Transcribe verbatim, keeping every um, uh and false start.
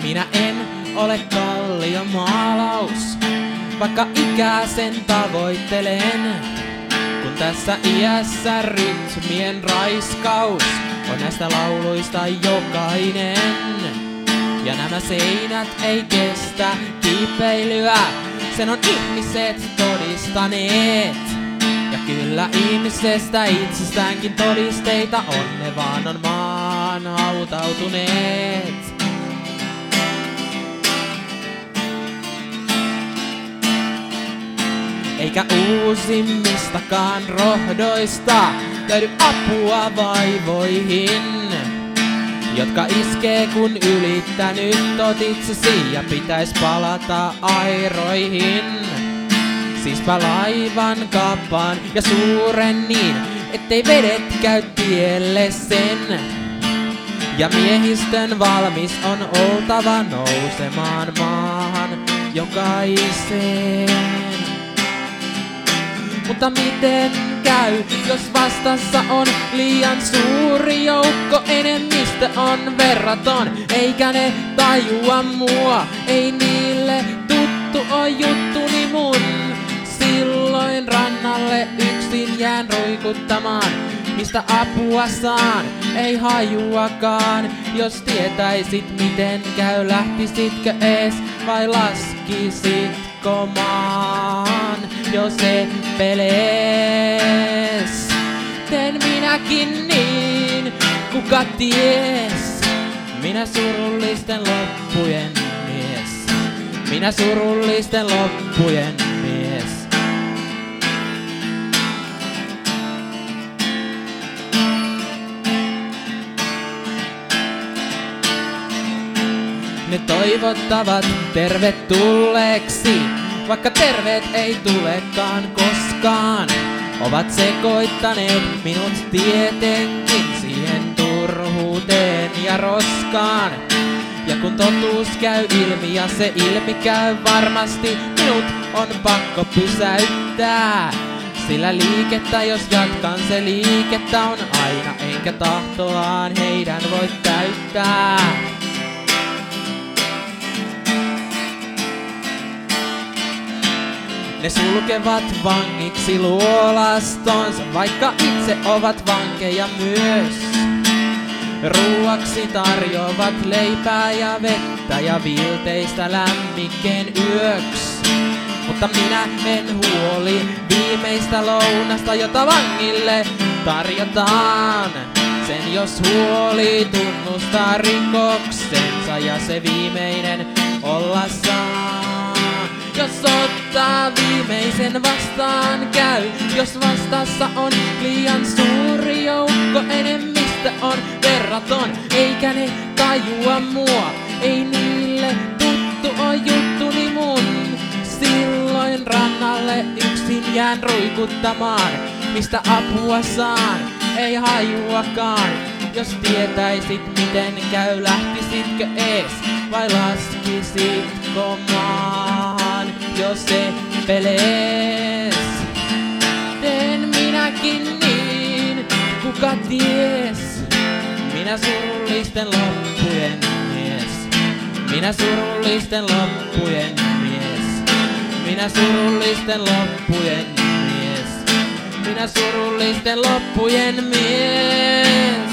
Minä en ole kalliomaalaus, vaikka ikäisen tavoittelen. Kun tässä iässä rytmien raiskaus on näistä lauluista jokainen. Ja nämä seinät ei kestä kiipeilyä, sen on ihmiset todistaneet. Ja kyllä ihmisestä itsestäänkin todisteita on, ne vaan on maan hautautuneet. Eikä uusimmistakaan rohdoista löydy apua vaivoihin, jotka iskee kun ylittänyt oot itsesi ja pitäis palata airoihin. Siispä laivan kapan ja suuren niin, ettei vedet käy tielle sen. Ja miehistön valmis on oltava nousemaan maahan jokaiseen. Mutta miten käy, jos vastassa on liian suuri joukko, enemmistö on verraton, eikä ne tajua mua, ei niille tuttu oo juttuni mun. Silloin rannalle yksin jään roikuttamaan, mistä apua saan, ei hajuakaan. Jos tietäisit miten käy, lähtisitkö ees vai laskisitko maan? Jo se pelees, teen minäkin niin, kuka ties. Minä surullisten loppujen mies, minä surullisten loppujen mies. Ne toivottavat tervetulleeksi, vaikka terveet ei tulekaan koskaan. Ovat sekoittaneet minut tietenkin siihen turhuuteen ja roskaan. Ja kun totuus käy ilmi ja se ilmi käy varmasti, minut on pakko pysäyttää. Sillä liikettä jos jatkan, se liikettä on aina, enkä tahtoaan heidän voi täyttää. Ne sulkevat vangiksi luolastonsa, vaikka itse ovat vankeja myös. Ruuaksi tarjoavat leipää ja vettä ja viilteistä lämmikkeen yöks. Mutta minä en huoli viimeistä lounasta, jota vangille tarjotaan. Sen jos huoli tunnustaa rikoksensa ja se viimeinen olla saa. Jos ottaa viimeisen vastaan käy, jos vastassa on liian suuri joukko, enemmistö on verraton, eikä ne tajua mua, ei niille tuttu oo juttuni mun. Silloin rannalle yksin jään roikuttamaan, mistä apua saan, ei hajuakaan. Jos tietäisit miten käy, lähtisitkö ees vai laskisitko maan? Jos se pelees, teen minäkin niin, kuka ties. Minä surullisten loppujen mies, minä surullisten loppujen mies, minä surullisten loppujen mies, minä surullisten loppujen mies.